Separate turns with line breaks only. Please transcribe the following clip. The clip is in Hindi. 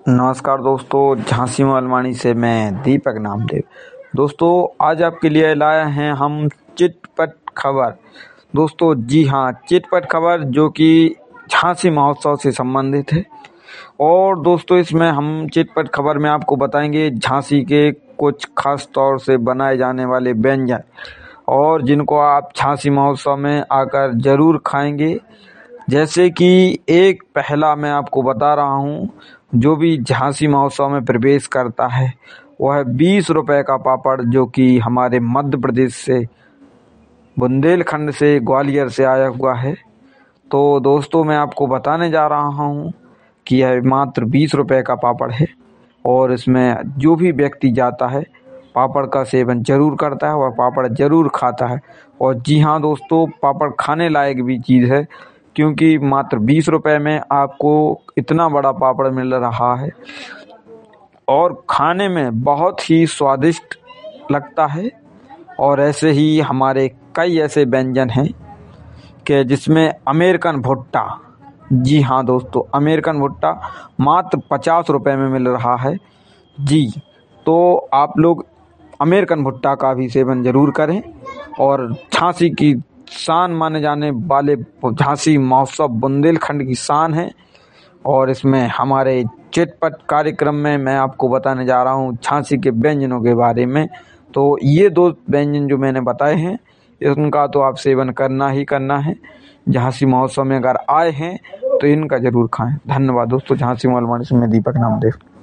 नमस्कार दोस्तों, झांसी मलमानी से मैं दीपक नामदेव। दोस्तों, आज आपके लिए लाए हैं हम चिटपट खबर। दोस्तों जी हाँ, चिटपट खबर जो कि झांसी महोत्सव से संबंधित है। और दोस्तों, इसमें हम चिटपट खबर में आपको बताएंगे झांसी के कुछ खास तौर से बनाए जाने वाले व्यंजन, और जिनको आप झांसी महोत्सव में आकर ज़रूर खाएंगे। जैसे कि एक पहला मैं आपको बता रहा हूँ, जो भी झांसी महोत्सव में प्रवेश करता है वह 20 रुपए का पापड़, जो कि हमारे मध्य प्रदेश से बुंदेलखंड से ग्वालियर से आया हुआ है। तो दोस्तों, मैं आपको बताने जा रहा हूँ कि यह मात्र 20 रुपए का पापड़ है, और इसमें जो भी व्यक्ति जाता है पापड़ का सेवन जरूर करता है, वह पापड़ जरूर खाता है। और जी हाँ दोस्तों, पापड़ खाने लायक भी चीज़ है, क्योंकि मात्र 20 रुपए में आपको इतना बड़ा पापड़ मिल रहा है और खाने में बहुत ही स्वादिष्ट लगता है। और ऐसे ही हमारे कई ऐसे व्यंजन हैं कि जिसमें अमेरिकन भुट्टा, जी हाँ दोस्तों, अमेरिकन भुट्टा मात्र 50 रुपए में मिल रहा है जी। तो आप लोग अमेरिकन भुट्टा का भी सेवन जरूर करें। और झांसी की शान माने जाने वाले झांसी महोत्सव बुंदेलखंड की शान है, और इसमें हमारे चिटपट कार्यक्रम में मैं आपको बताने जा रहा हूँ झांसी के व्यंजनों के बारे में। तो ये दो व्यंजन जो मैंने बताए हैं, इनका तो आप सेवन करना ही करना है। झांसी महोत्सव में अगर आए हैं तो इनका जरूर खाएं। धन्यवाद दोस्तों। झांसी मलमानी से मैं दीपक नामदेव।